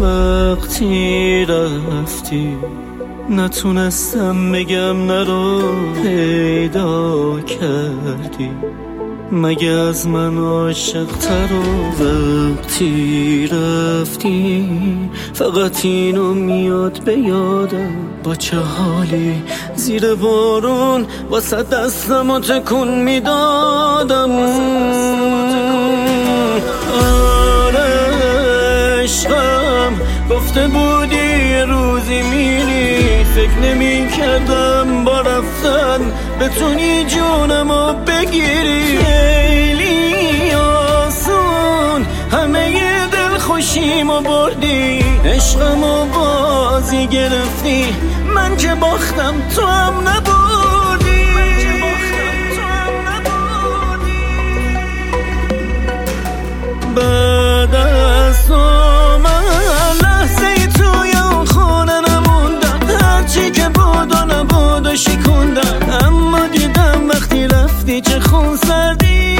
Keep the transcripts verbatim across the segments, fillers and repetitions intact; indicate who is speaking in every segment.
Speaker 1: وقتی رفتی نتونستم بگم نرو پیدا کردی، مگه از من عاشق‌تر و وقتی رفتی فقط اینو میاد به یادم، با چه حالی زیر بارون واسه دستم رو تکون میدادم. آره عشقم گفته بودی یه روزی میری، فکر نمی کردم با رفتن بتونی جونمو بگیری. خیلی آسون همه ی دل خوشیمو بردی، عشقمو بازی گرفتی، من که باختم تو هم نبردی. بعد از تو من لحظه ای توی اون خونه نموندم، هرچی که بود و نبود و شکوندم، اما دیدم وقتی رفتی چه خون سردی.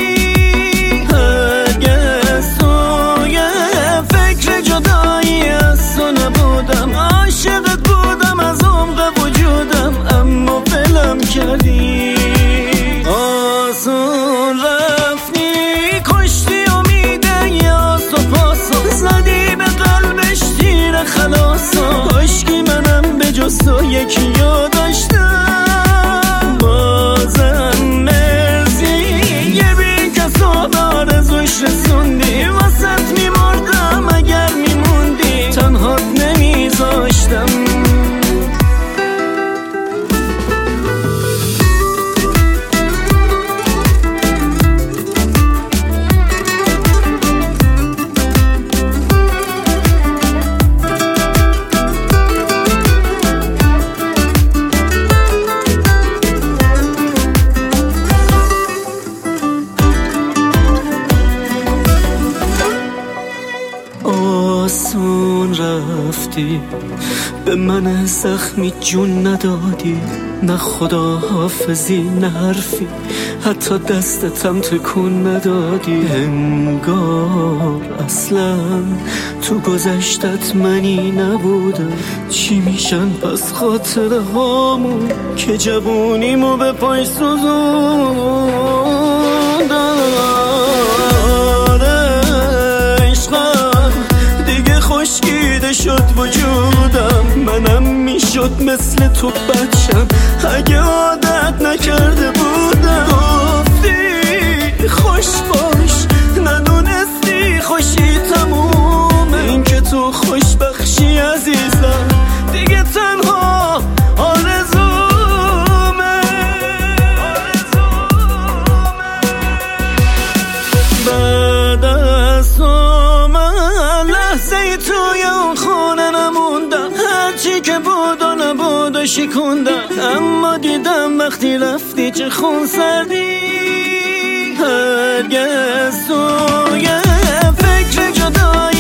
Speaker 1: هرگز توی فکر جدایی از تو نبودم، عاشقت بودم از عمق وجودم، اما ولم کردی. آسون رفتی کشتی امیده یاز تو پاسو، زدی به قلبش تیر خلاصو، کاشکی منم به جز تو یکی رو داشتم. بازم مرسی یه بی کس و آرزوش رسوندی، واسط میمردم اگر میموندی، تنهات نمیذاشتم. آسون رفتی به من زخمی جون ندادی، نه خدا حافظی نه حرفی، حتی دستتم تکون ندادی. انگار اصلا تو گذشتت منی نبودم، چی میشن پس خاطره هامون که جوونیمو به پای سوزوندم. خشکیده شد وجودم، منم میشد مثل تو بچم اگه عادت نکرده بودم. گفتی خوش باش ندونستی خوشی تمومه، این که تو خوش بخشی عزیزم دیگه تنها آرزومه. بعد از تو لحظه توی اون خونه نموندم، هرچی که بود و نبود و شکوندم، اما دیدم وقتی رفتی چه خون سردی. هرگز توی فکر جدایی